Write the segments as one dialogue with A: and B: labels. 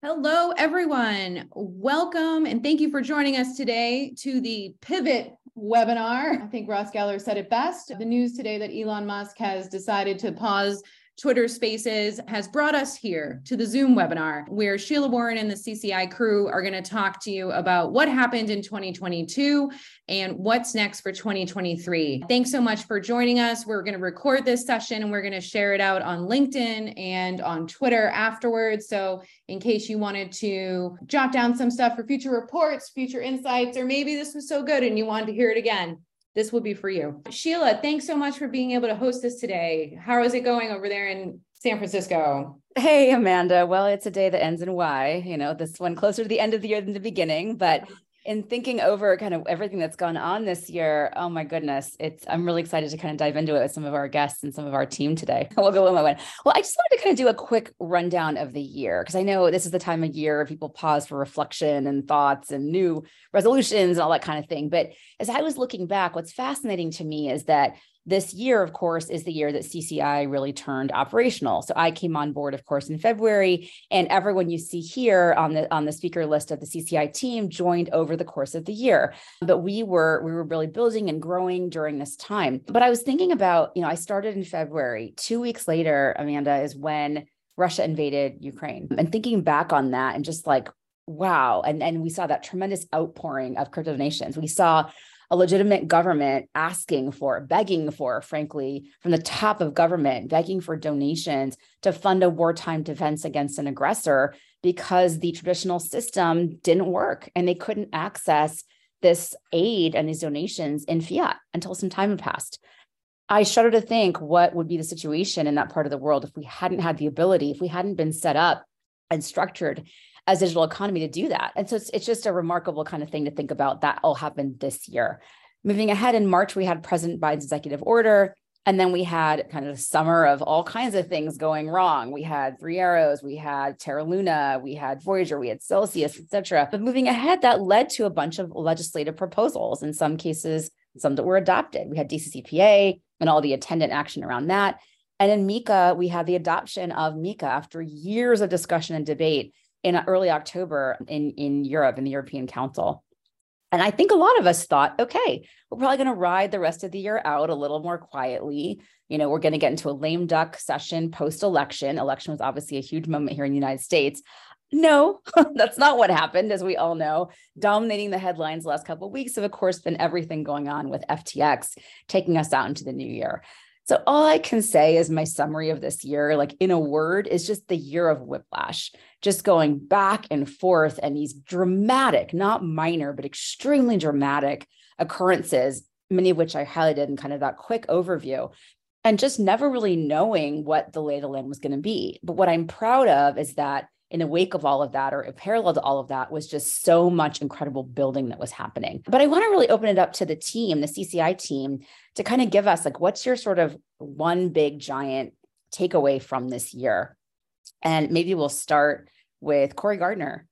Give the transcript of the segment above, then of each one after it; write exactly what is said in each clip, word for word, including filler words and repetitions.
A: Hello, everyone. Welcome and thank you for joining us today to the Pivot webinar. I think Ross Geller said it best. The news today that Elon Musk has decided to pause Twitter Spaces has brought us here to the Zoom webinar, where Sheila Warren and the C C I crew are going to talk to you about what happened in twenty twenty-two and what's next for twenty twenty-three. Thanks so much for joining us. We're going to record this session and we're going to share it out on LinkedIn and on Twitter afterwards. So in case you wanted to jot down some stuff for future reports, future insights, or maybe this was so good and you wanted to hear it again, this will be for you. Sheila, thanks so much for being able to host this today. How is it going over there in San Francisco?
B: Hey, Amanda. Well, it's a day that ends in Y, you know, this one closer to the end of the year than the beginning, but in thinking over kind of everything that's gone on this year, oh my goodness, it's I'm really excited to kind of dive into it with some of our guests and some of our team today. We'll go one by one. Well, I just wanted to kind of do a quick rundown of the year, because I know this is the time of year people pause for reflection and thoughts and new resolutions and all that kind of thing. But as I was looking back, what's fascinating to me is that this year, of course, is the year that C C I really turned operational. So I came on board, of course, in February, and everyone you see here on the on the speaker list of the C C I team joined over the course of the year. But we were we were really building and growing during this time. But I was thinking about, you know, I started in February. Two weeks later, Amanda, is when Russia invaded Ukraine. And thinking back on that and just like, wow. And, and we saw that tremendous outpouring of crypto donations. We saw a legitimate government asking for, begging for, frankly, from the top of government, begging for donations to fund a wartime defense against an aggressor because the traditional system didn't work and they couldn't access this aid and these donations in fiat until some time had passed. I shudder to think what would be the situation in that part of the world if we hadn't had the ability, if we hadn't been set up and structured as a digital economy to do that. And so it's, it's just a remarkable kind of thing to think about that all happened this year. Moving ahead in March, we had President Biden's executive order. And then we had kind of a summer of all kinds of things going wrong. We had Three Arrows, we had Terra Luna, we had Voyager, we had Celsius, et cetera. But moving ahead, that led to a bunch of legislative proposals. In some cases, some that were adopted. We had D C C P A and all the attendant action around that. And in MiCA, we had the adoption of MiCA after years of discussion and debate in early October in, in Europe, in the European Council. And I think a lot of us thought, okay, we're probably going to ride the rest of the year out a little more quietly. You know, we're going to get into a lame duck session post-election. Election was obviously a huge moment here in the United States. No, that's not what happened, as we all know. Dominating the headlines the last couple of weeks have, of course, been everything going on with F T X taking us out into the new year. So all I can say is my summary of this year, like in a word, is just the year of whiplash, just going back and forth and these dramatic, not minor, but extremely dramatic occurrences, many of which I highlighted in kind of that quick overview, and just never really knowing what the lay of the land was going to be. But what I'm proud of is that in the wake of all of that, or parallel to all of that, was just so much incredible building that was happening. But I want to really open it up to the team, the C C I team, to kind of give us like, what's your sort of one big giant takeaway from this year? And maybe we'll start with Corey Gardner.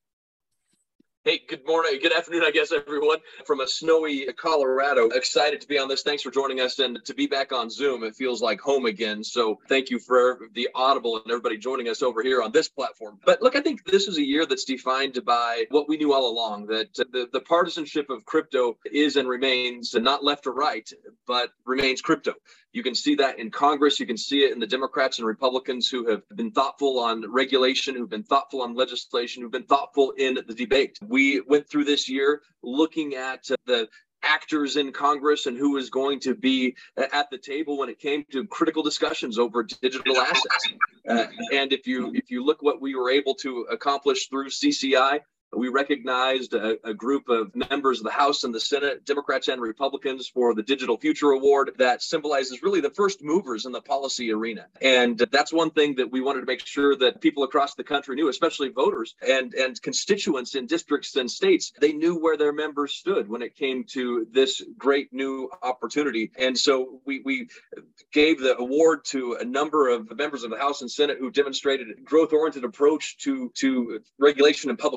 C: Hey, good morning, good afternoon, I guess, everyone, from a snowy Colorado. Excited to be on this. Thanks for joining us, and to be back on Zoom. It feels like home again. So thank you for the Audible and everybody joining us over here on this platform. But look, I think this is a year that's defined by what we knew all along, that the, the partisanship of crypto is and remains not left or right, but remains crypto. You can see that in Congress. You can see it in the Democrats and Republicans who have been thoughtful on regulation, who've been thoughtful on legislation, who've been thoughtful in the debate. We went through this year looking at the actors in Congress and who was going to be at the table when it came to critical discussions over digital assets. Uh, and if you if you look what we were able to accomplish through C C I, we recognized a, a group of members of the House and the Senate, Democrats and Republicans, for the Digital Future Award that symbolizes really the first movers in the policy arena. And that's one thing that we wanted to make sure that people across the country knew, especially voters and, and constituents in districts and states. They knew where their members stood when it came to this great new opportunity. And so we, we gave the award to a number of members of the House and Senate who demonstrated a growth-oriented approach to, to regulation and public policy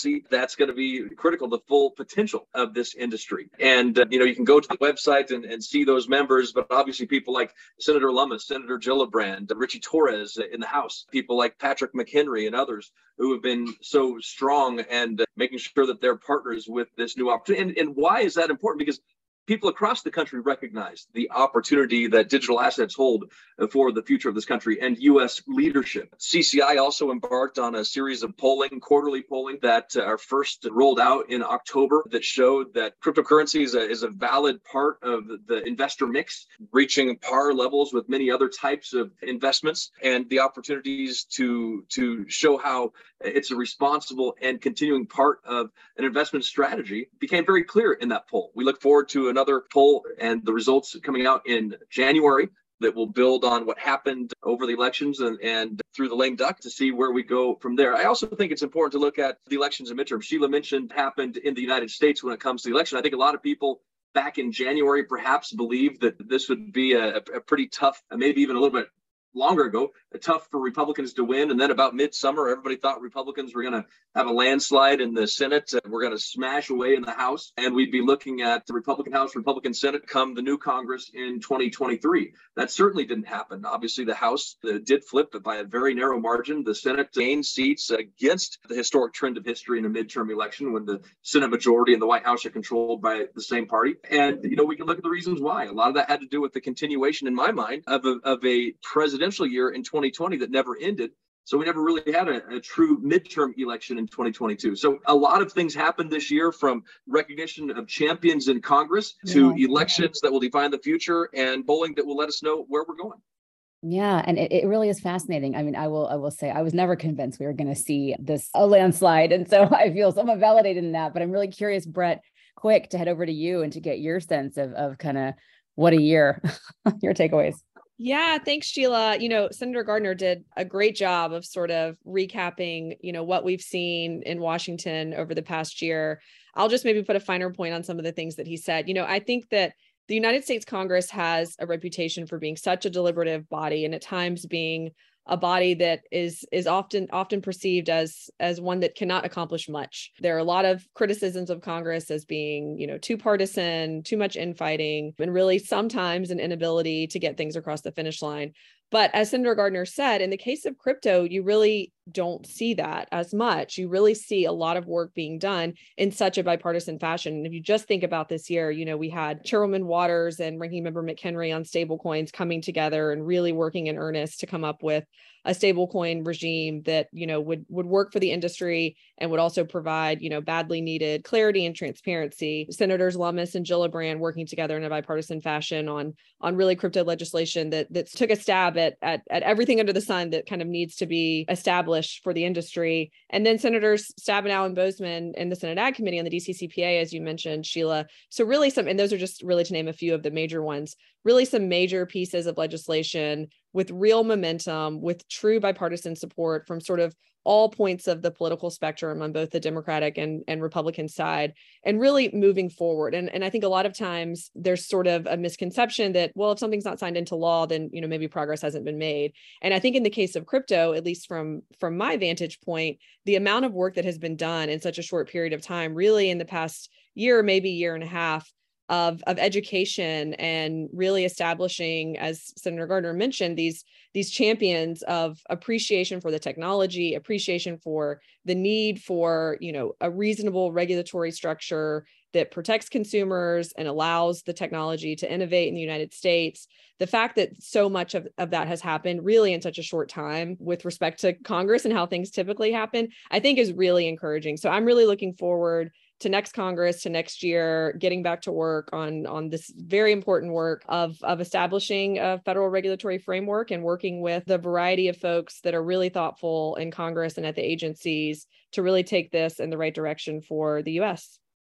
C: policy that's going to be critical to the full potential of this industry. And, uh, you know, you can go to the website and, and see those members, but obviously people like Senator Lummis, Senator Gillibrand, Richie Torres in the House, people like Patrick McHenry and others who have been so strong and uh, making sure that they're partners with this new opportunity. And, and why is that important? Because people across the country recognize the opportunity that digital assets hold for the future of this country and U S leadership. C C I also embarked on a series of polling, quarterly polling that uh, are first rolled out in October that showed that cryptocurrency is a, is a valid part of the investor mix, reaching par levels with many other types of investments, and the opportunities to, to show how it's a responsible and continuing part of an investment strategy became very clear in that poll. We look forward to another poll and the results coming out in January that will build on what happened over the elections and, and through the lame duck to see where we go from there. I also think it's important to look at the elections and midterms. Sheila mentioned happened in the United States when it comes to the election. I think a lot of people back in January perhaps believed that this would be a, a pretty tough, maybe even a little bit longer ago, tough for Republicans to win. And then about midsummer, everybody thought Republicans were going to have a landslide in the Senate. Uh, we're going to smash away in the House. And we'd be looking at the Republican House, Republican Senate come the new Congress in twenty twenty-three. That certainly didn't happen. Obviously, the House uh, did flip, but by a very narrow margin. The Senate gained seats against the historic trend of history in a midterm election when the Senate majority and the White House are controlled by the same party. And, you know, we can look at the reasons why. A lot of that had to do with the continuation, in my mind, of a, of a presidential year in twenty twenty that never ended. So we never really had a, a true midterm election in twenty twenty-two. So a lot of things happened this year, from recognition of champions in Congress to yeah. elections that will define the future and polling that will let us know where we're going.
B: Yeah, and it, it really is fascinating. I mean, I will I will say I was never convinced we were going to see this a landslide. And so I feel somewhat validated in that. But I'm really curious, Brett, quick to head over to you and to get your sense of, of kind of what a year, your takeaways.
D: Yeah, thanks, Sheila. You know, Senator Gardner did a great job of sort of recapping, you know, what we've seen in Washington over the past year. I'll just maybe put a finer point on some of the things that he said. You know, I think that the United States Congress has a reputation for being such a deliberative body, and at times being a body that is is often often perceived as as one that cannot accomplish much. There are a lot of criticisms of Congress as being, you know, too partisan, too much infighting, and really sometimes an inability to get things across the finish line. But as Senator Gardner said, in the case of crypto, you really don't see that as much. You really see a lot of work being done in such a bipartisan fashion. And if you just think about this year, you know, we had Chairwoman Waters and Ranking Member McHenry on stablecoins coming together and really working in earnest to come up with a stablecoin regime that, you know, would would work for the industry and would also provide, you know, badly needed clarity and transparency. Senators Lummis and Gillibrand working together in a bipartisan fashion on on really crypto legislation that that took a stab at, at at everything under the sun that kind of needs to be established for the industry. And then Senators Stabenow and Boozman in the Senate Ag Committee on the D C C P A, as you mentioned, Sheila. So really some, and those are just really to name a few of the major ones, really some major pieces of legislation with real momentum, with true bipartisan support from sort of all points of the political spectrum on both the Democratic and, and Republican side, and really moving forward. And, and I think a lot of times there's sort of a misconception that, well, if something's not signed into law, then, you know, maybe progress hasn't been made. And I think in the case of crypto, at least from, from my vantage point, the amount of work that has been done in such a short period of time, really in the past year, maybe year and a half, Of, of education and really establishing, as Senator Gardner mentioned, these, these champions of appreciation for the technology, appreciation for the need for, you know, a reasonable regulatory structure that protects consumers and allows the technology to innovate in the United States. The fact that so much of, of that has happened really in such a short time with respect to Congress and how things typically happen, I think is really encouraging. So I'm really looking forward to next Congress, to next year, getting back to work on, on this very important work of, of establishing a federal regulatory framework and working with the variety of folks that are really thoughtful in Congress and at the agencies to really take this in the right direction for the U S.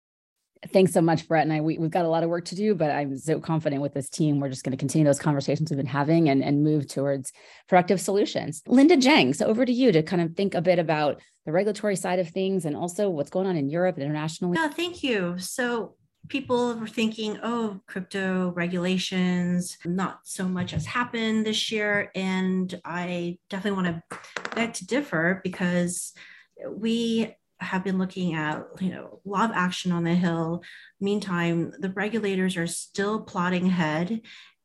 B: Thanks so much, Brett. And I, we, we've got a lot of work to do, but I'm so confident with this team. We're just going to continue those conversations we've been having and, and move towards productive solutions. Linda Zhang, so over to you to kind of think a bit about the regulatory side of things and also what's going on in Europe and internationally.
E: Yeah, thank you. So people were thinking, oh, crypto regulations, not so much has happened this year. And I definitely want to beg to differ, because we have been looking at, you know, a lot of action on the Hill. Meantime, the regulators are still plodding ahead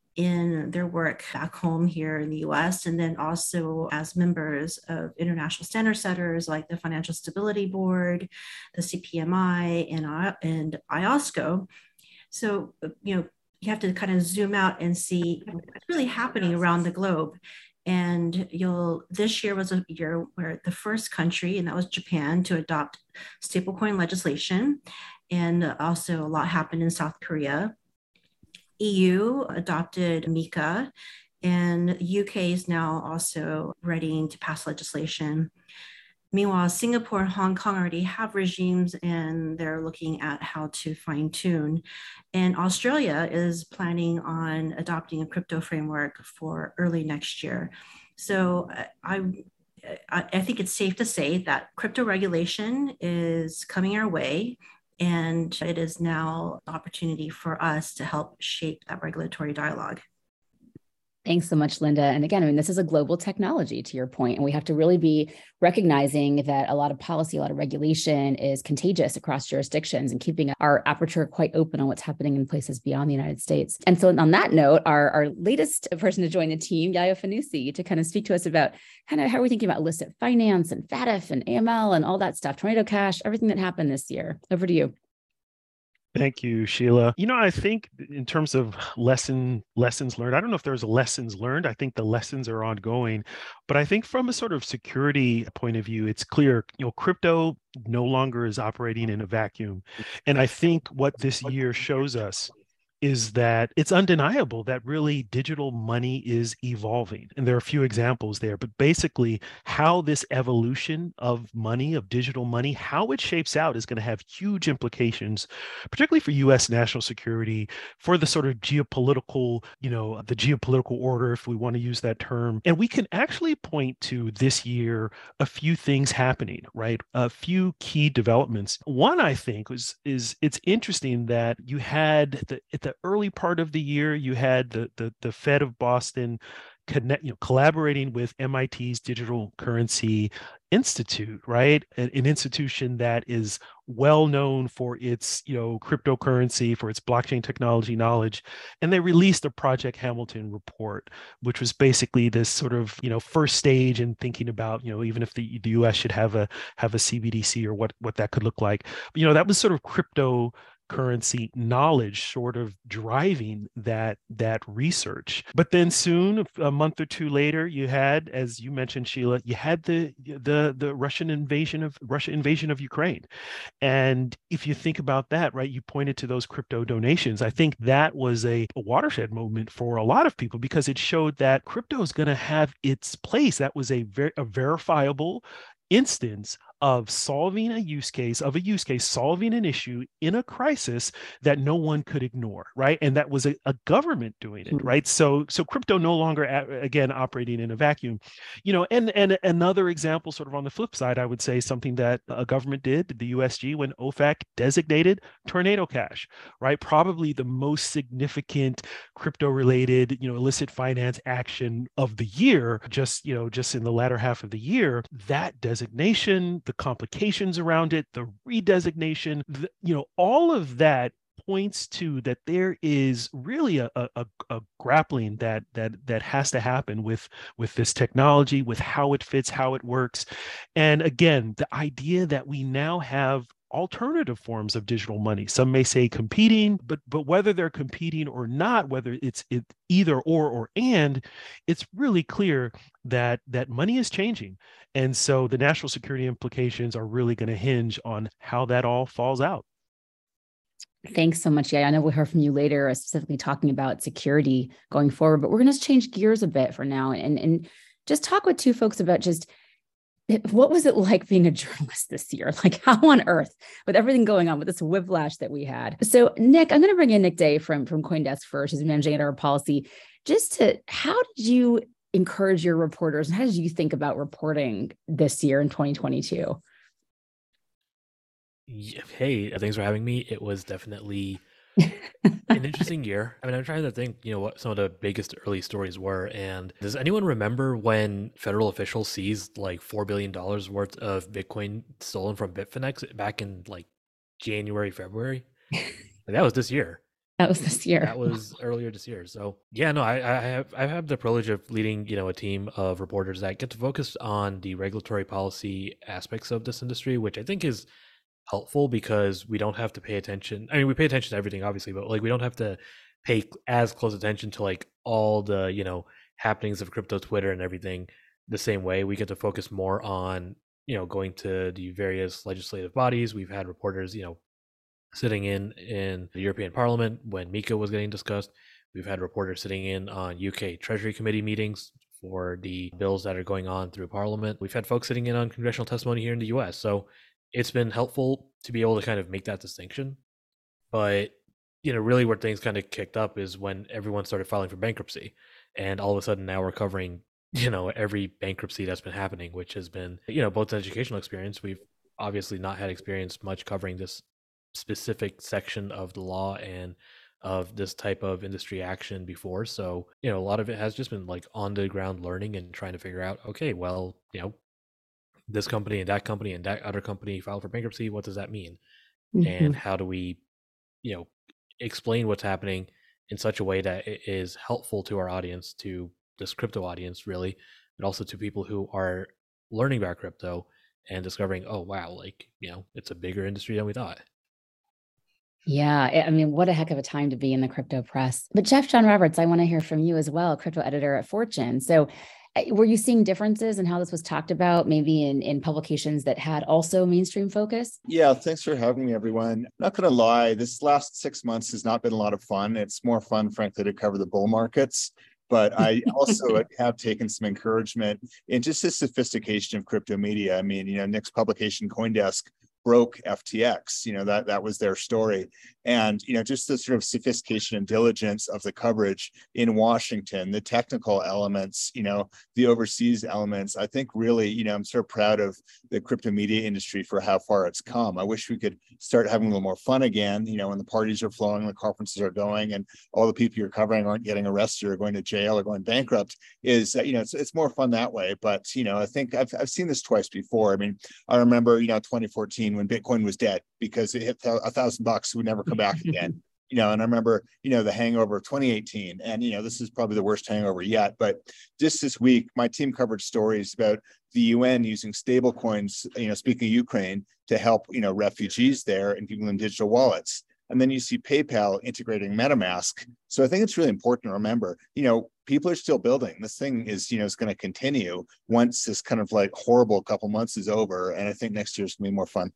E: in their work back home here in the U S, and then also as members of international standard setters like the Financial Stability Board, the C P M I, and, and I O S C O. So, you know, you have to kind of zoom out and see what's really happening around the globe. And you'll, this year was a year where the first country, and that was Japan, to adopt stablecoin legislation. And also a lot happened in South Korea. E U adopted MiCA, and U K is now also ready to pass legislation. Meanwhile, Singapore and Hong Kong already have regimes, and they're looking at how to fine tune. And Australia is planning on adopting a crypto framework for early next year. So I, I, I think it's safe to say that crypto regulation is coming our way, and it is now an opportunity for us to help shape that regulatory dialogue.
B: Thanks so much, Linda. And again, I mean, this is a global technology, to your point, and we have to really be recognizing that a lot of policy, a lot of regulation is contagious across jurisdictions, and keeping our aperture quite open on what's happening in places beyond the United States. And so on that note, our, our latest person to join the team, Yaya Fanusi, to kind of speak to us about kind of how we're thinking about illicit finance and F A T F and A M L and all that stuff, Tornado Cash, everything that happened this year. Over to you.
F: Thank you, Sheila. You know, I think in terms of lesson lessons learned, I don't know if there's lessons learned. I think the lessons are ongoing. But I think from a sort of security point of view, it's clear, you know, crypto no longer is operating in a vacuum. And I think what this year shows us is that it's undeniable that really digital money is evolving. And there are a few examples there, but basically how this evolution of money, of digital money, how it shapes out is going to have huge implications, particularly for U S national security, for the sort of geopolitical, you know, the geopolitical order, if we want to use that term. And we can actually point to this year a few things happening, right? A few key developments. One, I think, was is it's interesting that you had the, at the the early part of the year, you had the the, the Fed of Boston connect, you know, collaborating with M I T's Digital Currency Institute, right? An, an institution that is well known for its, you know, cryptocurrency, for its blockchain technology knowledge. And they released a Project Hamilton report, which was basically this sort of, you know, first stage in thinking about, you know, even if the, the U S should have a have a C B D C or what what that could look like. But, you know, that was sort of crypto currency knowledge sort of driving that that research. But then soon, a month or two later, you had, as you mentioned, Sheila, you had the the the Russian invasion of Russia invasion of Ukraine. And if you think about that, right, you pointed to those crypto donations. I think that was a, a watershed moment for a lot of people, because it showed that crypto is going to have its place. That was a ver- a verifiable instance of solving a use case, of a use case, solving an issue in a crisis that no one could ignore, right? And that was a, a government doing it, right? So, so crypto no longer, again, operating in a vacuum, you know. And and another example, sort of on the flip side, I would say something that a government did, the U S G, when O F A C designated Tornado Cash, right? Probably the most significant crypto-related, you know, illicit finance action of the year, just, you know, just in the latter half of the year. That designation, the complications around it, the redesignation, the, you know, all of that points to that there is really a, a, a grappling that that that has to happen with with this technology, with how it fits, how it works. And again, the idea that we now have alternative forms of digital money. Some may say competing, but but whether they're competing or not, whether it's it either or or and, it's really clear that that money is changing. And so the national security implications are really going to hinge on how that all falls out.
B: Thanks so much. Yeah, I know we'll hear from you later, specifically talking about security going forward, but we're going to change gears a bit for now and, and just talk with two folks about just what was it like being a journalist this year? Like, how on earth, with everything going on, with this whiplash that we had? So, Nick, I'm going to bring in Nick Day from, from CoinDesk first, who's managing editor of policy. Just to, how did you encourage your reporters, and how did you think about reporting this year in twenty twenty-two?
G: Hey, thanks for having me. It was definitely An interesting year. I mean, I'm trying to think, you know, what some of the biggest early stories were. And does anyone remember when federal officials seized like four billion dollars worth of Bitcoin stolen from Bitfinex back in like January, February? Like, that was this year.
B: That was this year.
G: That was earlier this year. So yeah, no, I, I have I have the privilege of leading, you know, a team of reporters that get to focus on the regulatory policy aspects of this industry, which I think is helpful because we don't have to pay attention. I mean, we pay attention to everything, obviously, but like we don't have to pay as close attention to like all the, you know, happenings of crypto Twitter and everything the same way. We get to focus more on, you know, going to the various legislative bodies. We've had reporters, you know, sitting in in the European Parliament when MiCA was getting discussed. We've had reporters sitting in on U K Treasury Committee meetings for the bills that are going on through Parliament. We've had folks sitting in on congressional testimony here in the U S. So it's been helpful to be able to kind of make that distinction. But, you know, really where things kind of kicked up is when everyone started filing for bankruptcy. And all of a sudden now we're covering, you know, every bankruptcy that's been happening, which has been, you know, both an educational experience. We've obviously not had experience much covering this specific section of the law and of this type of industry action before. So, you know, a lot of it has just been like on the ground learning and trying to figure out, okay, well, you know, this company and that company and that other company filed for bankruptcy. What does that mean? Mm-hmm. And how do we, you know, explain what's happening in such a way that it is helpful to our audience, to this crypto audience really, but also to people who are learning about crypto and discovering, oh, wow, like, you know, it's a bigger industry than we thought.
B: Yeah, I mean, what a heck of a time to be in the crypto press. But Jeff John Roberts, I want to hear from you as well, crypto editor at Fortune. So were you seeing differences in how this was talked about, maybe in, in publications that had also mainstream focus?
H: Yeah, thanks for having me, everyone. I'm not going to lie, this last six months has not been a lot of fun. It's more fun, frankly, to cover the bull markets. But I also have taken some encouragement in just the sophistication of crypto media. I mean, you know, Nick's publication, CoinDesk, broke F T X, you know, that that was their story. And, you know, just the sort of sophistication and diligence of the coverage in Washington, the technical elements, you know, the overseas elements, I think really, you know, I'm sort of proud of the crypto media industry for how far it's come. I wish we could start having a little more fun again, you know, when the parties are flowing, the conferences are going, and all the people you're covering aren't getting arrested or going to jail or going bankrupt. Is, uh, you know, it's, it's more fun that way. But, you know, I think I've, I've seen this twice before. I mean, I remember, you know, twenty fourteen when Bitcoin was dead because it hit a thousand bucks, would never come back again. You know, and I remember, you know, the hangover of twenty eighteen, and, you know, this is probably the worst hangover yet. But just this week, my team covered stories about the U N using stable coins, you know, speaking of Ukraine, to help, you know, refugees there and giving them digital wallets. And then you see PayPal integrating MetaMask. So I think it's really important to remember, you know, people are still building. This thing is, you know, it's going to continue once this kind of like horrible couple months is over. And I think next year's going to be more fun.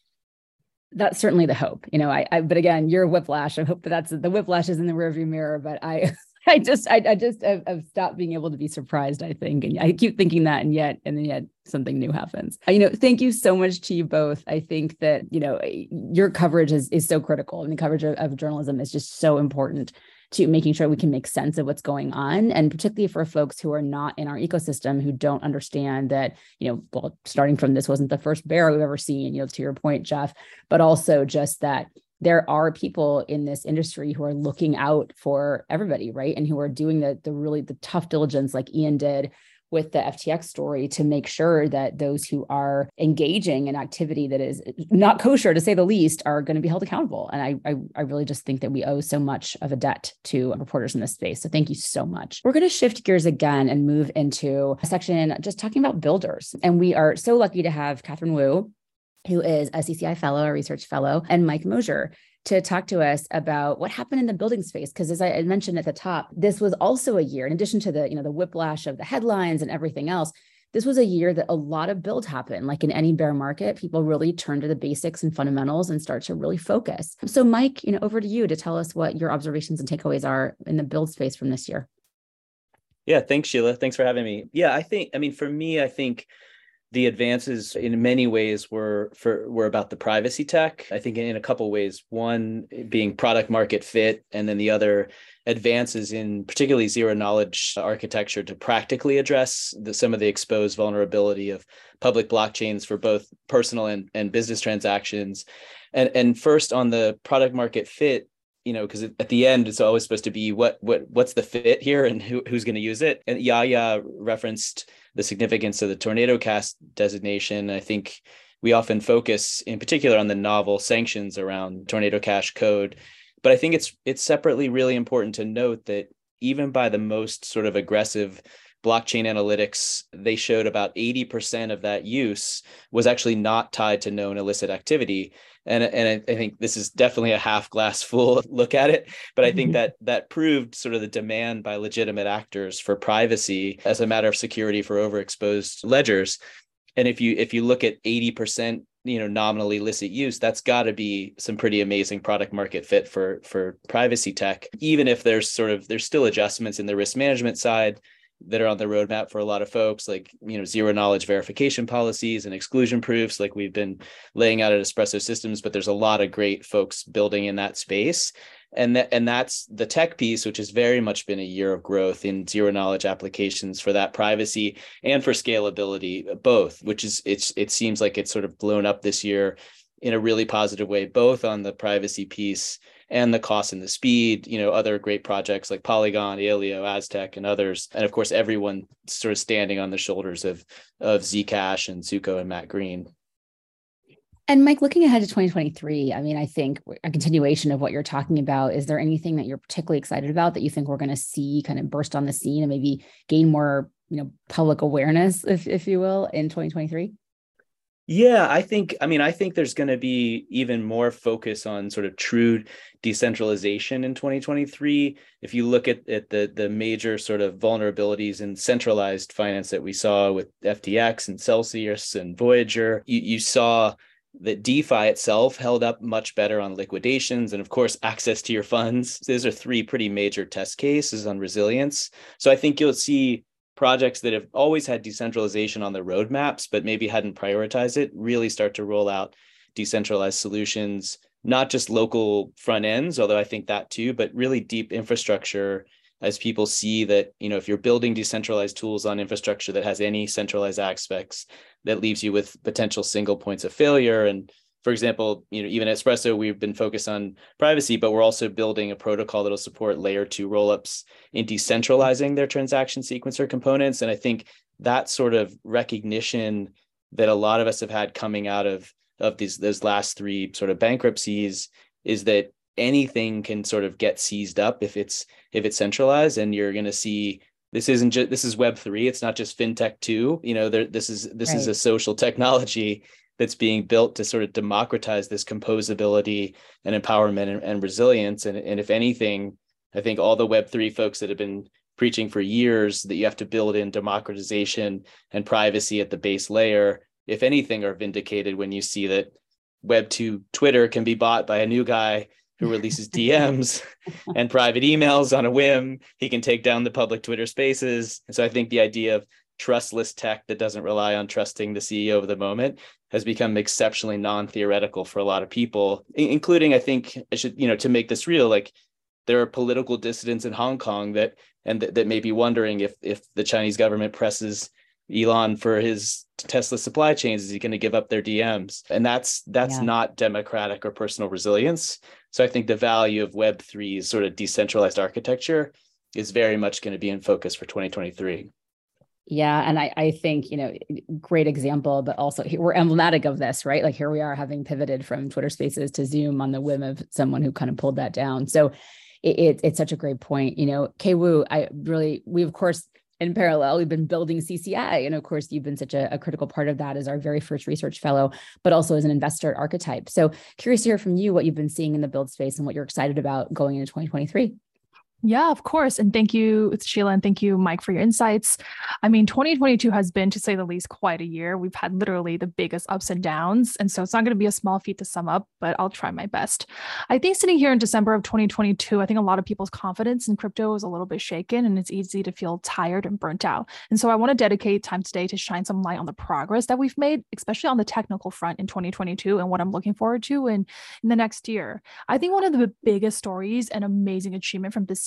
B: That's certainly the hope, you know, I, I, but again, you're whiplash. I hope that that's the whiplash is in the rearview mirror, but I, I just, I, I just, I've, I've stopped being able to be surprised, I think. And I keep thinking that, and yet, and then yet something new happens. You know, thank you so much to you both. I think that, you know, your coverage is, is so critical. And the coverage of, of journalism is just so important to making sure we can make sense of what's going on. And particularly for folks who are not in our ecosystem, who don't understand that, you know, well, starting from this wasn't the first bear we've ever seen, you know, to your point, Jeff, but also just that there are people in this industry who are looking out for everybody, right? And who are doing the, the really the tough diligence like Ian did with the F T X story to make sure that those who are engaging in activity that is not kosher, to say the least, are going to be held accountable. And I, I, I really just think that we owe so much of a debt to reporters in this space. So thank you so much. We're going to shift gears again and move into a section just talking about builders. And we are so lucky to have Catherine Wu, who is a C C I fellow, a research fellow, and Mike Mosier, to talk to us about what happened in the building space. Because as I mentioned at the top, this was also a year, in addition to the, you know, the whiplash of the headlines and everything else, this was a year that a lot of build happened. Like in any bear market, people really turn to the basics and fundamentals and start to really focus. So Mike, you know, over to you to tell us what your observations and takeaways are in the build space from this year.
I: Yeah, thanks, Sheila. Thanks for having me. Yeah, I think, I mean, for me, I think the advances in many ways were for were about the privacy tech. I think in a couple of ways, one being product market fit, and then the other advances in particularly zero knowledge architecture to practically address the, some of the exposed vulnerability of public blockchains for both personal and, and business transactions. And, and first on the product market fit, you know, because at the end, it's always supposed to be what what what's the fit here and who, who's going to use it. And Yaya referenced the significance of the Tornado Cast designation. I think we often focus in particular on the novel sanctions around Tornado Cash code. But I think it's it's separately really important to note that even by the most sort of aggressive blockchain analytics, they showed about eighty percent of that use was actually not tied to known illicit activity. And, and I, I think this is definitely a half glass full look at it. But I think mm-hmm. that that proved sort of the demand by legitimate actors for privacy as a matter of security for overexposed ledgers. And if you if you look at eighty percent, you know, nominally illicit use, that's got to be some pretty amazing product market fit for for privacy tech, even if there's sort of there's still adjustments in the risk management side that are on the roadmap for a lot of folks, like, you know, zero knowledge verification policies and exclusion proofs like we've been laying out at Espresso Systems. But there's a lot of great folks building in that space. And that, and that's the tech piece, which has very much been a year of growth in zero knowledge applications for that privacy and for scalability, both, which is, it's, it seems like it's sort of blown up this year in a really positive way, both on the privacy piece and the cost and the speed, you know, other great projects like Polygon, Aleo, Aztec, and others. And of course, everyone sort of standing on the shoulders of, of Zcash and Suko and Matt Green.
B: And Mike, looking ahead to twenty twenty-three, I mean, I think a continuation of what you're talking about, is there anything that you're particularly excited about that you think we're going to see kind of burst on the scene and maybe gain more, you know, public awareness, if, if you will, in twenty twenty-three?
I: Yeah, I think, I mean, I think there's going to be even more focus on sort of true decentralization in twenty twenty-three. If you look at, at the, the major sort of vulnerabilities in centralized finance that we saw with F T X and Celsius and Voyager, you, you saw that DeFi itself held up much better on liquidations and, of course, access to your funds. Those are three pretty major test cases on resilience. So I think you'll see projects that have always had decentralization on their roadmaps, but maybe hadn't prioritized it, really start to roll out decentralized solutions, not just local front ends, although I think that too, but really deep infrastructure, as people see that, you know, if you're building decentralized tools on infrastructure that has any centralized aspects, that leaves you with potential single points of failure. And for example, you know, even at Espresso, we've been focused on privacy, but we're also building a protocol that'll support layer two rollups in decentralizing their transaction sequencer components. And I think that sort of recognition that a lot of us have had coming out of, of these those last three sort of bankruptcies is that anything can sort of get seized up if it's if it's centralized. And you're going to see this isn't just this is Web three. It's not just fintech two. You know, there this is this right. is a social technology that's being built to sort of democratize this composability and empowerment and, and resilience. And, and if anything, I think all the Web three folks that have been preaching for years that you have to build in democratization and privacy at the base layer, if anything, are vindicated when you see that Web two Twitter can be bought by a new guy who releases D Ms and private emails on a whim. He can take down the public Twitter spaces. And so I think the idea of trustless tech that doesn't rely on trusting the C E O of the moment has become exceptionally non-theoretical for a lot of people, including, I think, I should, you know, to make this real, like there are political dissidents in Hong Kong that and th- that may be wondering if if the Chinese government presses Elon for his Tesla supply chains, is he going to give up their D Ms? And that's that's yeah. not democratic or personal resilience. So I think the value of Web three's sort of decentralized architecture is very much going to be in focus for twenty twenty-three.
B: Yeah. And I, I think, you know, great example, but also we're emblematic of this, right? Like here we are having pivoted from Twitter Spaces to Zoom on the whim of someone who kind of pulled that down. So it, it, it's such a great point. You know, Kei-Wu, I really, we of course, in parallel, we've been building C C I. And of course, you've been such a, a critical part of that as our very first research fellow, but also as an investor at Archetype. So curious to hear from you what you've been seeing in the build space and what you're excited about going into twenty twenty-three.
J: Yeah, of course. And thank you, Sheila, and thank you, Mike, for your insights. I mean, twenty twenty-two has been, to say the least, quite a year. We've had literally the biggest ups and downs. And so it's not going to be a small feat to sum up, but I'll try my best. I think sitting here in December of twenty twenty-two, I think a lot of people's confidence in crypto is a little bit shaken and it's easy to feel tired and burnt out. And so I want to dedicate time today to shine some light on the progress that we've made, especially on the technical front in twenty twenty-two and what I'm looking forward to in, in the next year. I think one of the biggest stories and amazing achievement from this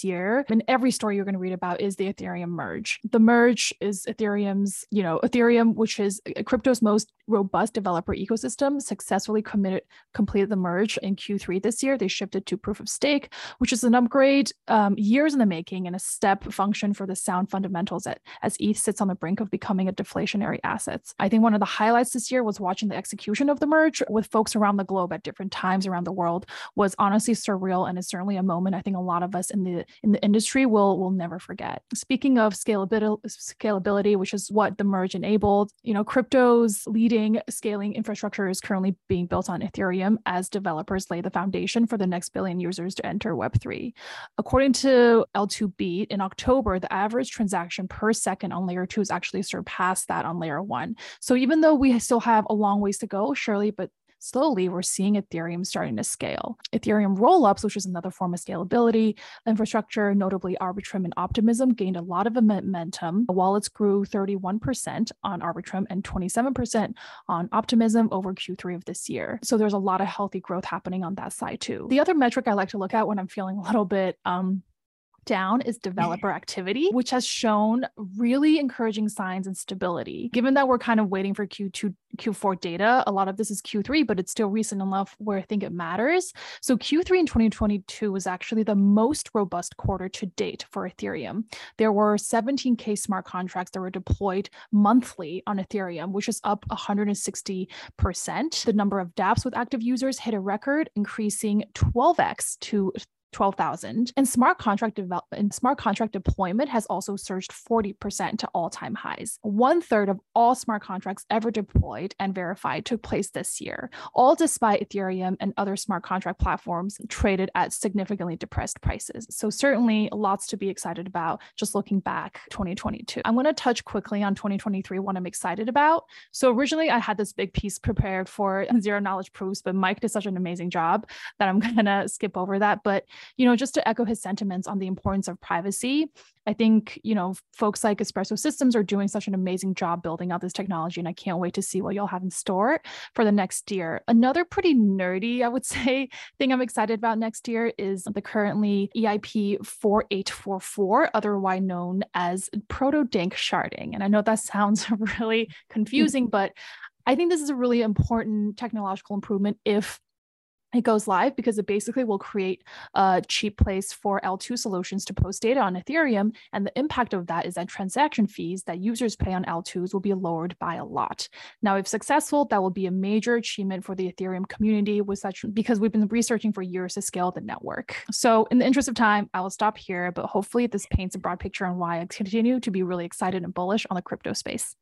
J: year. And every story you're going to read about is the Ethereum merge. The merge is Ethereum's, you know, Ethereum, which is crypto's most robust developer ecosystem, successfully committed, completed the merge in Q three this year. They shifted to proof of stake, which is an upgrade um, years in the making and a step function for the sound fundamentals that, as E T H sits on the brink of becoming a deflationary asset. I think one of the highlights this year was watching the execution of the merge with folks around the globe at different times around the world was honestly surreal, and it's certainly a moment I think a lot of us in the in the industry will will never forget. Speaking of scalability, scalability, which is what the merge enabled, you know, crypto's leading scaling infrastructure is currently being built on Ethereum as developers lay the foundation for the next billion users to enter Web three. According to L two Beat, in October, the average transaction per second on layer two has actually surpassed that on layer one. So even though we still have a long ways to go, surely, but slowly we're seeing Ethereum starting to scale. Ethereum rollups, which is another form of scalability infrastructure, notably Arbitrum and Optimism, gained a lot of momentum. Wallets grew thirty-one percent on Arbitrum and twenty-seven percent on Optimism over Q three of this year. So there's a lot of healthy growth happening on that side too. The other metric I like to look at when I'm feeling a little bit um, down is developer activity, which has shown really encouraging signs and stability. Given that we're kind of waiting for Q two, Q four data, a lot of this is Q three, but it's still recent enough where I think it matters. So Q three in twenty twenty-two was actually the most robust quarter to date for Ethereum. There were seventeen K smart contracts that were deployed monthly on Ethereum, which is up one hundred sixty percent. The number of dApps with active users hit a record, increasing twelve x to twelve thousand. And smart contract development and smart contract deployment has also surged forty percent to all-time highs. One third of all smart contracts ever deployed and verified took place this year, all despite Ethereum and other smart contract platforms traded at significantly depressed prices. So certainly lots to be excited about just looking back twenty twenty-two. I'm going to touch quickly on twenty twenty-three, what I'm excited about. So originally I had this big piece prepared for zero knowledge proofs, but Mike did such an amazing job that I'm going to skip over that. But you know, just to echo his sentiments on the importance of privacy, I think, you know, folks like Espresso Systems are doing such an amazing job building out this technology, and I can't wait to see what you'll have in store for the next year. Another pretty nerdy, I would say, thing I'm excited about next year is the currently E I P four eight four four, otherwise known as proto-dank sharding. And I know that sounds really confusing, but I think this is a really important technological improvement if it goes live, because it basically will create a cheap place for L two solutions to post data on Ethereum. And the impact of that is that transaction fees that users pay on L twos will be lowered by a lot. Now, if successful, that will be a major achievement for the Ethereum community with such, because we've been researching for years to scale the network. So in the interest of time, I will stop here, but hopefully this paints a broad picture on why I continue to be really excited and bullish on the crypto space.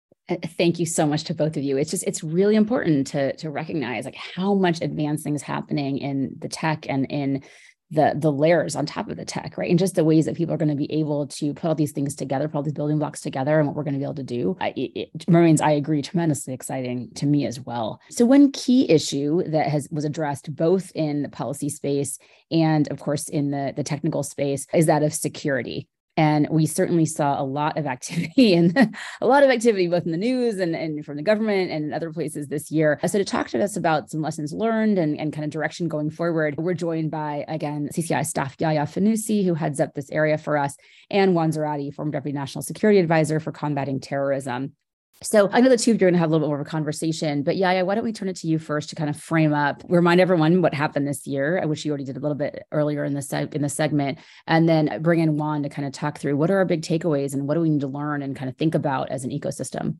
B: Thank you so much to both of you. It's just, it's really important to, to recognize like how much advanced things happening in the tech and in the, the layers on top of the tech, right? And just the ways that people are going to be able to put all these things together, put all these building blocks together, and what we're going to be able to do. I, it, it remains, I agree, tremendously exciting to me as well. So one key issue that has was addressed both in the policy space and of course in the, the technical space is that of security. And we certainly saw a lot of activity and a lot of activity, both in the news and, and from the government and other places this year. So to talk to us about some lessons learned and, and kind of direction going forward, we're joined by, again, C C I staff Yaya Fanusi, who heads up this area for us, and Juan Zarate, former Deputy National Security Advisor for Combating Terrorism. So I know the two of you are going to have a little bit more of a conversation, but Yaya, why don't we turn it to you first to kind of frame up, remind everyone what happened this year, which you already did a little bit earlier in the seg- in the segment, and then bring in Juan to kind of talk through what are our big takeaways and what do we need to learn and kind of think about as an ecosystem.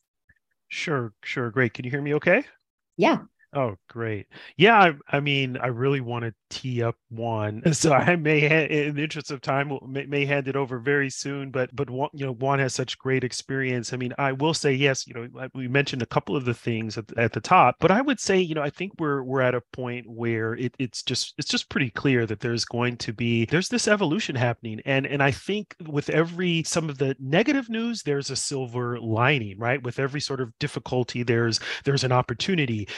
F: Sure, sure. Great. Can you hear me okay?
B: Yeah.
F: Oh, great. Yeah, I, I mean, I really want to tee up Juan, so I may, ha- in the interest of time, may, may hand it over very soon. But, but you know, Juan has such great experience. I mean, I will say yes. You know, we mentioned a couple of the things at, at the top, but I would say, you know, I think we're we're at a point where it, it's just it's just pretty clear that there's going to be there's this evolution happening, and and I think with every some of the negative news, there's a silver lining, right? With every sort of difficulty, there's there's an opportunity, and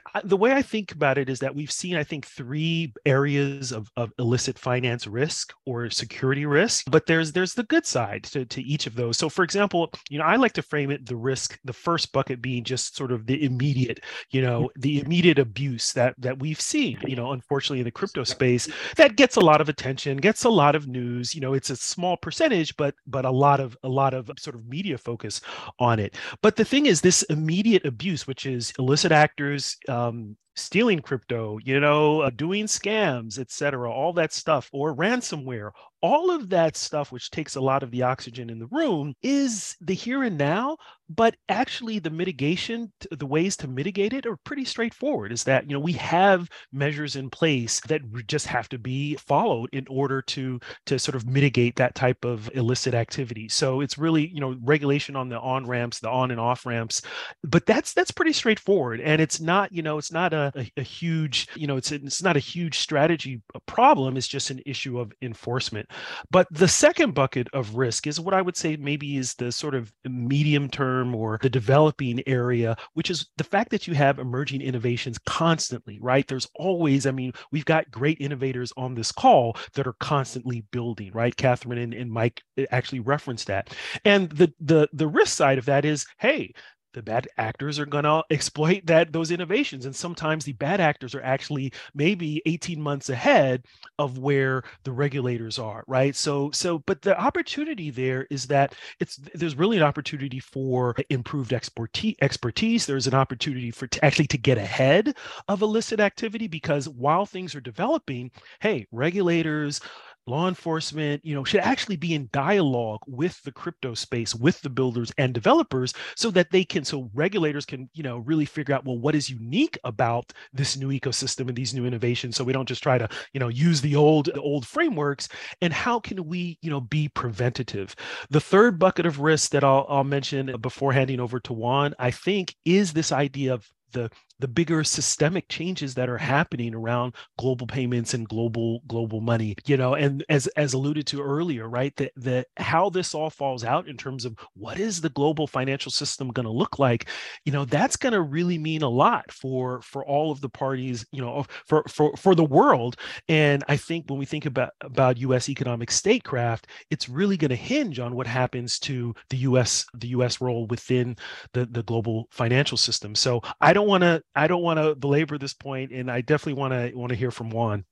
F: I- the way I think about it is that we've seen, I think, three areas of, of illicit finance risk or security risk, but there's there's the good side to, to each of those. So for example, you know, I like to frame it the risk, the first bucket being just sort of the immediate, you know, the immediate abuse that that we've seen, you know, unfortunately in the crypto space that gets a lot of attention, gets a lot of news. You know, it's a small percentage, but but a lot of a lot of sort of media focus on it. But the thing is, this immediate abuse, which is illicit actors um, stealing crypto, you know, uh, doing scams, et cetera, all that stuff, or ransomware, all of that stuff, which takes a lot of the oxygen in the room, is the here and now. But actually, the mitigation, the ways to mitigate it are pretty straightforward. Is that, you know, we have measures in place that just have to be followed in order to to sort of mitigate that type of illicit activity. So it's really, you know, regulation on the on ramps, the on and off ramps, but that's that's pretty straightforward. And it's not, you know, it's not a, a, a huge, you know, it's it's not a huge strategy problem. It's just an issue of enforcement. But the second bucket of risk is what I would say maybe is the sort of medium term or the developing area, which is the fact that you have emerging innovations constantly, right? There's always, I mean, we've got great innovators on this call that are constantly building, right? Catherine and, and Mike actually referenced that. And the the the risk side of that is, hey, the bad actors are going to exploit that those innovations. And sometimes the bad actors are actually maybe eighteen months ahead of where the regulators are, right? So, so, but the opportunity there is that it's, there's really an opportunity for improved expertise. expertise. There's an opportunity for to actually to get ahead of illicit activity, because while things are developing, hey, regulators, law enforcement, you know, should actually be in dialogue with the crypto space, with the builders and developers, so that they can, so regulators can, you know, really figure out, well, what is unique about this new ecosystem and these new innovations, so we don't just try to, you know, use the old, the old frameworks, and how can we, you know, be preventative. The third bucket of risk that I'll, I'll mention before handing over to Juan, I think, is this idea of the the bigger systemic changes that are happening around global payments and global global money, you know, and as as alluded to earlier, right, that that how this all falls out in terms of what is the global financial system going to look like, you know, that's going to really mean a lot for for all of the parties, you know, for for for the world. And I think when we think about about U S economic statecraft, it's really going to hinge on what happens to the U S the U S role within the the global financial system. So I don't want to I don't want to belabor this point, and I definitely want to want to hear from Juan.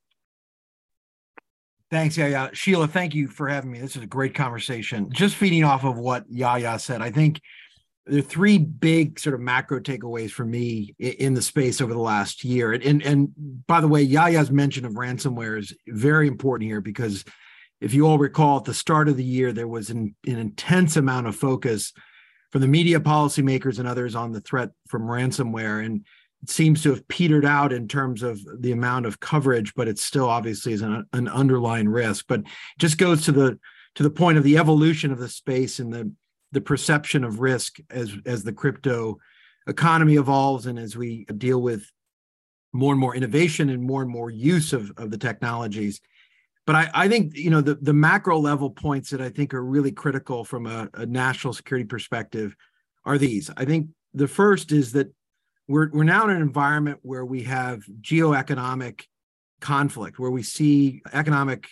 K: Thanks, Yaya. Sheila, thank you for having me. This is a great conversation. Just feeding off of what Yaya said, I think there are three big sort of macro takeaways for me in the space over the last year. And, and, and by the way, Yaya's mention of ransomware is very important here, because if you all recall, at the start of the year, there was an, an intense amount of focus from the media, policymakers, and others on the threat from ransomware. And it seems to have petered out in terms of the amount of coverage, but it still obviously is an, an underlying risk. But it just goes to the to the point of the evolution of the space and the the perception of risk as as the crypto economy evolves, and as we deal with more and more innovation and more and more use of, of the technologies. But I, I think, you know, the, the macro level points that I think are really critical from a, a national security perspective are these. I think the first is that we're we're now in an environment where we have geoeconomic conflict, where we see economic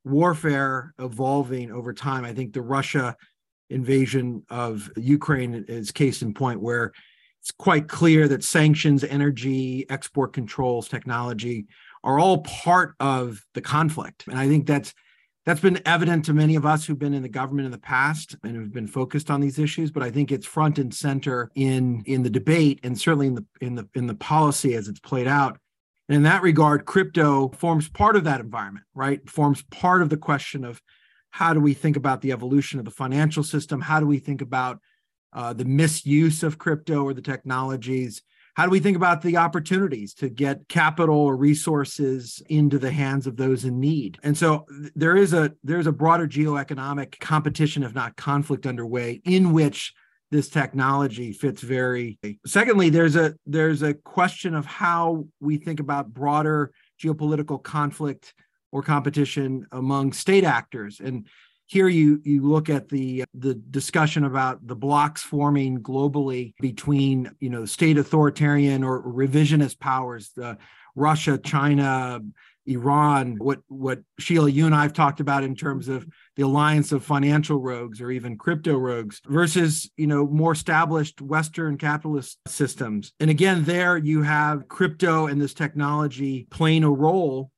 K: warfare evolving over time. I think the Russia invasion of Ukraine is case in point, where it's quite clear that sanctions, energy, export controls, technology are all part of the conflict. And I think that's that's been evident to many of us who've been in the government in the past and who've been focused on these issues. But I think it's front and center in, in the debate, and certainly in the in the in the policy as it's played out. And in that regard, crypto forms part of that environment, right? Forms part of the question of how do we think about the evolution of the financial system? How do we think about uh, the misuse of crypto or the technologies? How do we think about the opportunities to get capital or resources into the hands of those in need? And so there is a there's a broader geoeconomic competition, if not conflict, underway in which this technology fits very. Secondly, there's a there's a question of how we think about broader geopolitical conflict or competition among state actors. And here you you look at the the discussion about the blocks forming globally between, you know, state authoritarian or revisionist powers, the Russia, China, Iran, what what Sheila, you and I have talked about in terms of the alliance of financial rogues or even crypto rogues versus, you know, more established Western capitalist systems. And again, there you have crypto and this technology playing a role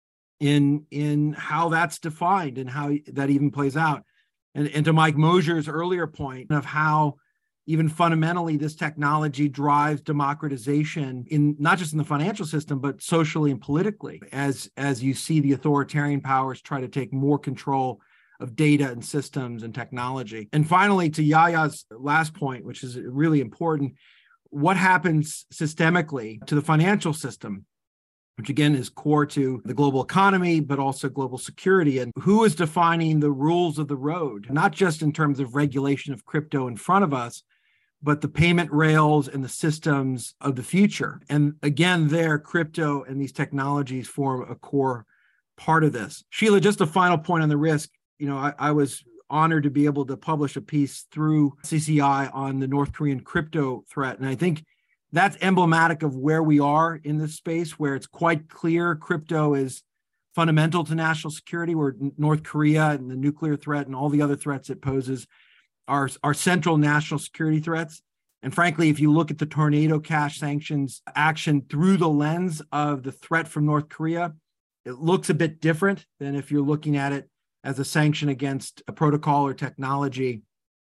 K: in in how that's defined and how that even plays out. And, and to Mike Mosier's earlier point of how even fundamentally this technology drives democratization in not just in the financial system, but socially and politically, as, as you see the authoritarian powers try to take more control of data and systems and technology. And finally, to Yaya's last point, which is really important, what happens systemically to the financial system, which again is core to the global economy, but also global security, and who is defining the rules of the road, not just in terms of regulation of crypto in front of us, but the payment rails and the systems of the future. And again, there, crypto and these technologies form a core part of this. Sheila, just a final point on the risk. You know, I, I was honored to be able to publish a piece through C C I on the North Korean crypto threat. And I think that's emblematic of where we are in this space, where it's quite clear crypto is fundamental to national security, where North Korea and the nuclear threat and all the other threats it poses are, are central national security threats. And frankly, if you look at the Tornado Cash sanctions action through the lens of the threat from North Korea, it looks a bit different than if you're looking at it as a sanction against a protocol or technology,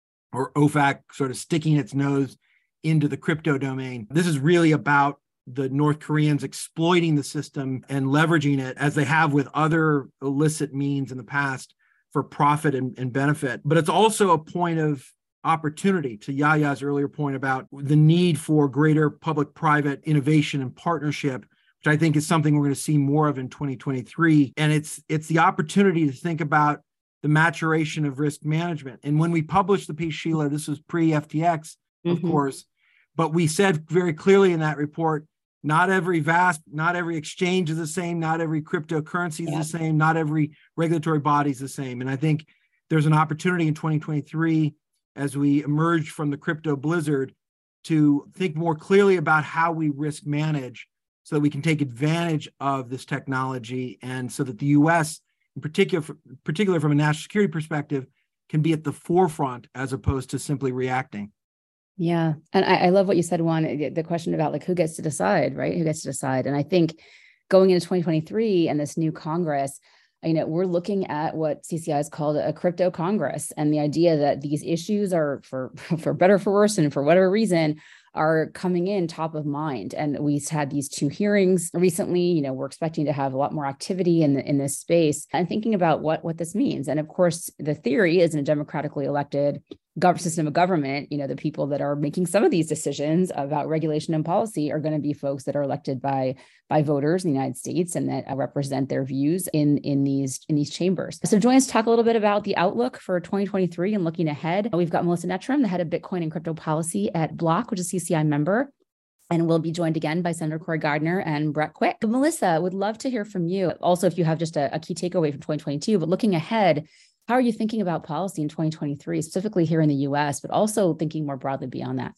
K: or O FAC sort of sticking its nose into the crypto domain. This is really about the North Koreans exploiting the system and leveraging it, as they have with other illicit means in the past, for profit and, and benefit. But it's also a point of opportunity, to Yaya's earlier point about the need for greater public-private innovation and partnership, which I think is something we're going to see more of in twenty twenty-three. And it's it's the opportunity to think about the maturation of risk management. And when we published the piece, Sheila, this was pre-F T X, of mm-hmm. course, but we said very clearly in that report, not every V A S P, not every exchange is the same, not every cryptocurrency is yeah. the same, not every regulatory body is the same. And I think there's an opportunity in twenty twenty-three, as we emerge from the crypto blizzard, to think more clearly about how we risk manage so that we can take advantage of this technology, and so that the U S, in particular, particularly from a national security perspective, can be at the forefront as opposed to simply reacting.
B: Yeah. And I, I love what you said, Juan, the question about like who gets to decide, right? Who gets to decide? And I think going into twenty twenty-three and this new Congress, you know, we're looking at what C C I has called a crypto Congress, and the idea that these issues are, for, for better, for worse, and for whatever reason, are coming in top of mind. And we've had these two hearings recently. You know, we're expecting to have a lot more activity in the, in this space, and thinking about what, what this means. And of course, the theory is in a democratically elected government system of government, you know, the people that are making some of these decisions about regulation and policy are going to be folks that are elected by by voters in the United States, and that represent their views in in these in these chambers. So join us to talk a little bit about the outlook for twenty twenty-three and looking ahead. We've got Melissa Nettram, the head of Bitcoin and crypto policy at Block, which is a C C I member. And we'll be joined again by Senator Cory Gardner and Brett Quick. But Melissa, would love to hear from you. Also, if you have just a, a key takeaway from twenty twenty-two, but looking ahead, how are you thinking about policy in twenty twenty-three, specifically here in the U S, but also thinking more broadly beyond that?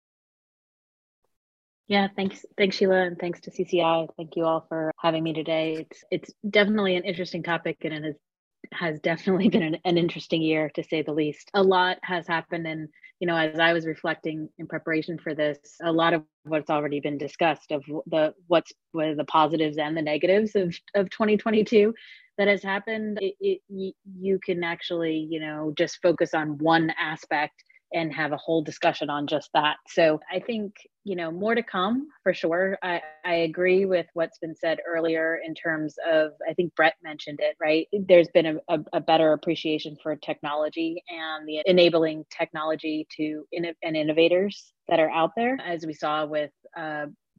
L: Yeah, thanks, thanks Sheila, and thanks to C C I. Thank you all for having me today. It's it's definitely an interesting topic, and it has has definitely been an, an interesting year, to say the least. A lot has happened, and you know, as I was reflecting in preparation for this, a lot of what's already been discussed of the what's what are the positives and the negatives of of twenty twenty-two that has happened. It, it, you can actually, you know, just focus on one aspect and have a whole discussion on just that. So I think, you know, more to come for sure. I, I agree with what's been said earlier in terms of, I think Brett mentioned it, right? There's been a, a, a better appreciation for technology and the enabling technology to in, and innovators that are out there, as we saw with uh,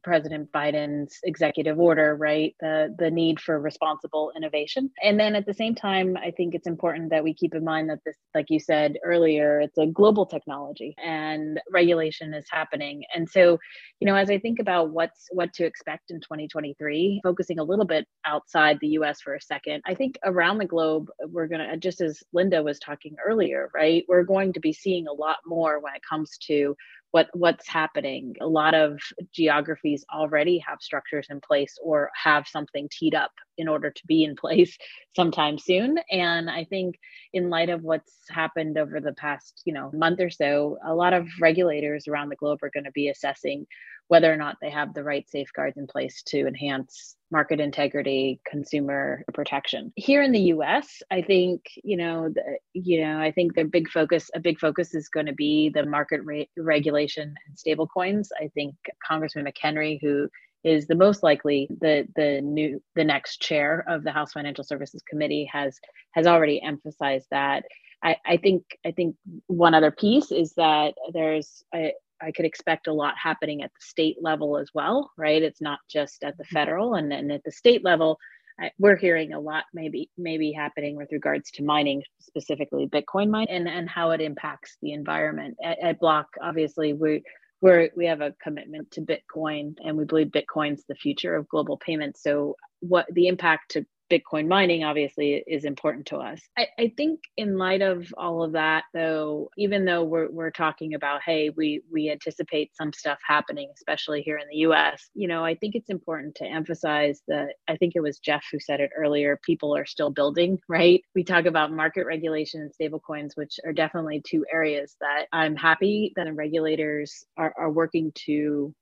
L: President Biden's executive order, right? The the need for responsible innovation. And then at the same time, I think it's important that we keep in mind that this, like you said earlier, it's a global technology and regulation is happening. And so, you know, as I think about what's what to expect in twenty twenty-three, focusing a little bit outside the U S for a second, I think around the globe, we're going to, just as Linda was talking earlier, right? We're going to be seeing a lot more when it comes to what what's happening. A lot of geographies already have structures in place or have something teed up in order to be in place sometime soon. And I think in light of what's happened over the past, you know, month or so, a lot of regulators around the globe are going to be assessing whether or not they have the right safeguards in place to enhance market integrity, consumer protection. Here in the U S, I think, you know, the, you know, I think the big focus, a big focus is going to be the market rate regulation and stablecoins. I think Congressman McHenry, who is the most likely the the new the next chair of the House Financial Services Committee, has has already emphasized that. I, I think I think one other piece is that there's a, I could expect a lot happening at the state level as well, right? It's not just at the federal, and then at the state level, I, we're hearing a lot maybe maybe happening with regards to mining, specifically Bitcoin mining, and, and how it impacts the environment. At, at Block, obviously, we we're, we have a commitment to Bitcoin, and we believe Bitcoin's the future of global payments. So what the impact to Bitcoin mining obviously is important to us. I, I think in light of all of that, though, even though we're we're talking about, hey, we we anticipate some stuff happening, especially here in the U S, you know, I think it's important to emphasize that, I think it was Jeff who said it earlier, people are still building, right? We talk about market regulation and stablecoins, which are definitely two areas that I'm happy that the regulators are, are working to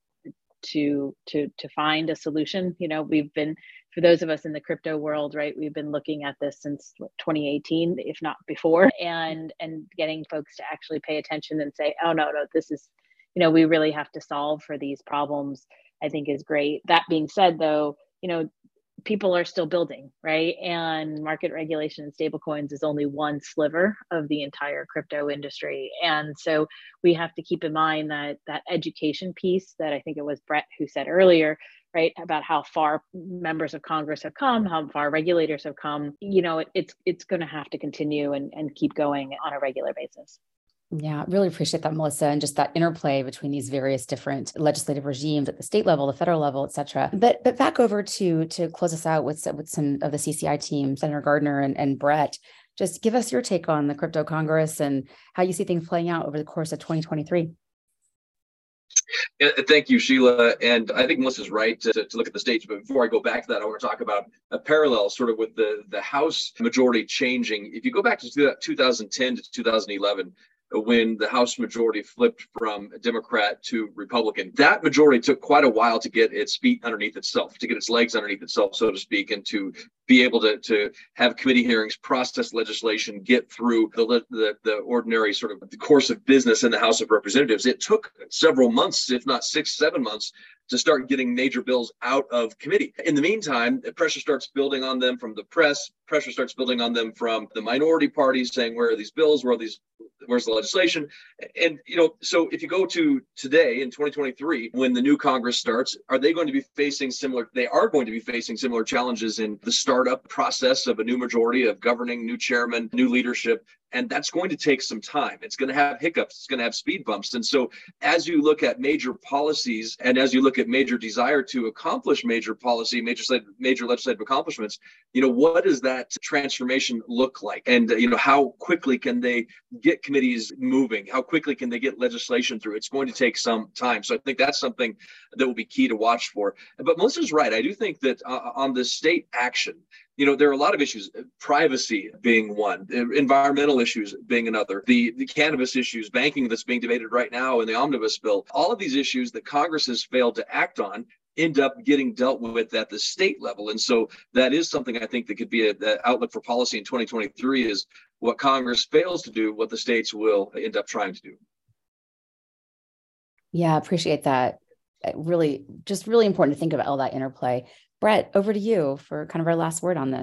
L: to to to find a solution. You know, we've been, for those of us in the crypto world, right, we've been looking at this since twenty eighteen, if not before, and and getting folks to actually pay attention and say, oh, no, no, this is, you know, we really have to solve for these problems, I think is great. That being said, though, you know, people are still building, right? And market regulation and stablecoins is only one sliver of the entire crypto industry. And so we have to keep in mind that that education piece that I think it was Brett who said earlier, right, about how far members of Congress have come, how far regulators have come, you know, it, it's it's going to have to continue and, and keep going on a regular basis.
B: Yeah, really appreciate that, Melissa, and just that interplay between these various different legislative regimes at the state level, the federal level, et cetera. But but back over to to close us out with, with some of the C C I team, Senator Gardner and, and Brett, just give us your take on the Crypto Congress and how you see things playing out over the course of twenty twenty-three.
C: Yeah, thank you, Sheila. And I think Melissa's right to, to look at the states. But before I go back to that, I want to talk about a parallel sort of with the, the House majority changing. If you go back to two thousand ten to two thousand eleven, when the House majority flipped from Democrat to Republican, that majority took quite a while to get its feet underneath itself, to get its legs underneath itself, so to speak, and to be able to, to have committee hearings, process legislation, get through the, the, the ordinary sort of the course of business in the House of Representatives. It took several months, if not six, seven months, to start getting major bills out of committee. In the meantime, pressure starts building on them from the press, pressure starts building on them from the minority parties saying, where are these bills, where are these, where's the legislation? And, you know, so if you go to today in twenty twenty-three, when the new Congress starts, are they going to be facing similar, they are going to be facing similar challenges in the startup process of a new majority, of governing, new chairman, new leadership. And that's going to take some time. It's going to have hiccups. It's going to have speed bumps. And so as you look at major policies and as you look at major desire to accomplish major policy, major, major legislative accomplishments, you know, what does that transformation look like? And, uh, you know, how quickly can they get committees moving? How quickly can they get legislation through? It's going to take some time. So I think that's something that will be key to watch for. But Melissa's right. I do think that uh, on the state action, you know, there are a lot of issues, privacy being one, environmental issues being another, the, the cannabis issues, banking that's being debated right now in the omnibus bill. All of these issues that Congress has failed to act on end up getting dealt with at the state level. And so that is something I think that could be an outlook for policy in twenty twenty-three is what Congress fails to do, what the states will end up trying to do.
B: Yeah, appreciate that. Really, just really important to think about all that interplay. Brett, over to you for kind of our last word on this.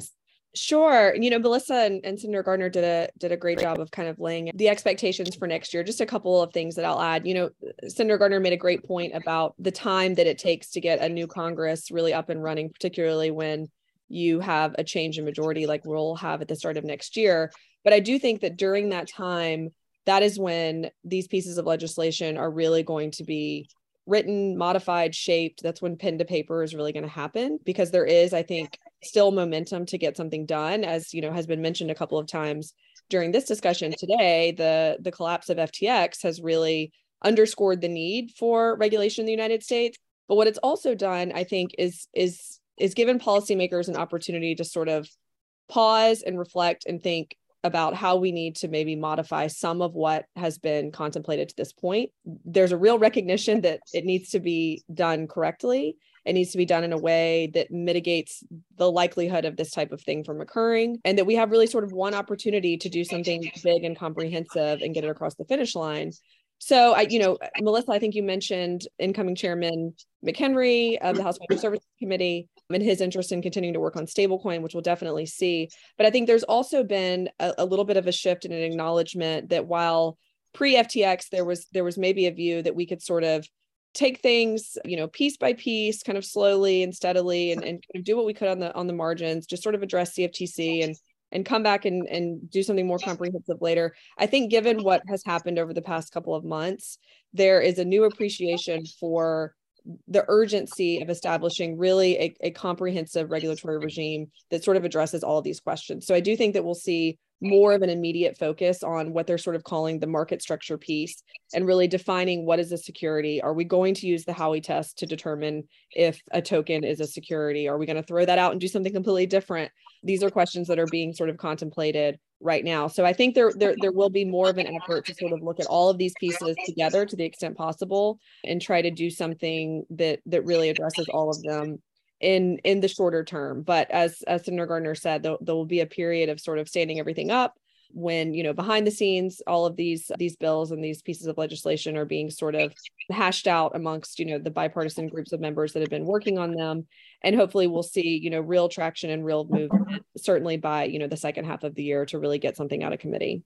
D: Sure. You know, Melissa and, and Senator Gardner did a did a great job of kind of laying the expectations for next year. Just a couple of things that I'll add. You know, Senator Gardner made a great point about the time that it takes to get a new Congress really up and running, particularly when you have a change in majority like we'll have at the start of next year. But I do think that during that time, that is when these pieces of legislation are really going to be written, modified, shaped. That's when pen to paper is really going to happen, because there is, I think, still momentum to get something done. As you know, has been mentioned a couple of times during this discussion today, the the collapse of F T X has really underscored the need for regulation in the United States. But what it's also done, I think, is is is given policymakers an opportunity to sort of pause and reflect and think about how we need to maybe modify some of what has been contemplated to this point. There's a real recognition that it needs to be done correctly. It needs to be done in a way that mitigates the likelihood of this type of thing from occurring, and that we have really sort of one opportunity to do something big and comprehensive and get it across the finish line. So, I, you know, Melissa, I think you mentioned incoming Chairman McHenry of the House Financial Services Committee and his interest in continuing to work on stablecoin, which we'll definitely see. But I think there's also been a, a little bit of a shift in an acknowledgement that while pre-F T X, there was there was maybe a view that we could sort of take things, you know, piece by piece, kind of slowly and steadily, and, and kind of do what we could on the on the margins, just sort of address C F T C and and come back and, and do something more comprehensive later. I think given what has happened over the past couple of months, there is a new appreciation for the urgency of establishing really a, a comprehensive regulatory regime that sort of addresses all of these questions. So I do think that we'll see more of an immediate focus on what they're sort of calling the market structure piece, and really defining what is a security. Are we going to use the Howey test to determine if a token is a security? Are we going to throw that out and do something completely different? These are questions that are being sort of contemplated right now. So I think there, there, there will be more of an effort to sort of look at all of these pieces together to the extent possible and try to do something that, that really addresses all of them in in the shorter term. But as, as Senator Gardner said, there, there will be a period of sort of standing everything up when, you know, behind the scenes, all of these these bills and these pieces of legislation are being sort of hashed out amongst, you know, the bipartisan groups of members that have been working on them. And hopefully we'll see, you know, real traction and real movement, certainly by, you know, the second half of the year to really get something out of committee.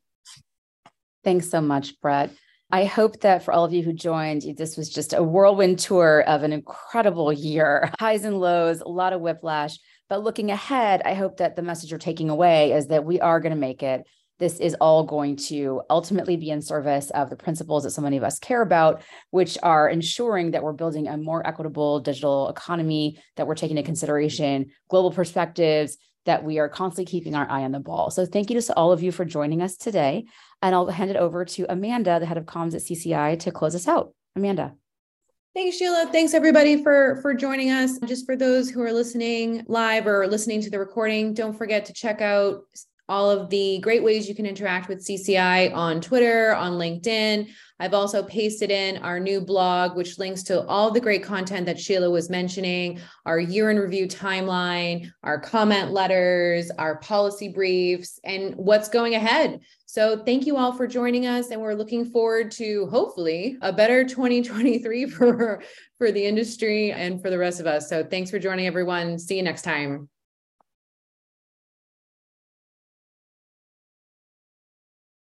B: Thanks so much, Brett. I hope that for all of you who joined, this was just a whirlwind tour of an incredible year, highs and lows, a lot of whiplash. But looking ahead, I hope that the message you're taking away is that we are going to make it. This is all going to ultimately be in service of the principles that so many of us care about, which are ensuring that we're building a more equitable digital economy, that we're taking into consideration global perspectives, that we are constantly keeping our eye on the ball. So thank you to all of you for joining us today. And I'll hand it over to Amanda, the head of comms at C C I, to close us out. Amanda.
A: Thanks, Sheila. Thanks, everybody, for, for joining us. Just for those who are listening live or listening to the recording, don't forget to check out all of the great ways you can interact with C C I on Twitter, on LinkedIn. I've also pasted in our new blog, which links to all the great content that Sheila was mentioning, our year in review timeline, our comment letters, our policy briefs, and what's going ahead. So thank you all for joining us, and we're looking forward to hopefully a better twenty twenty-three for, for the industry and for the rest of us. So thanks for joining, everyone. See you next time.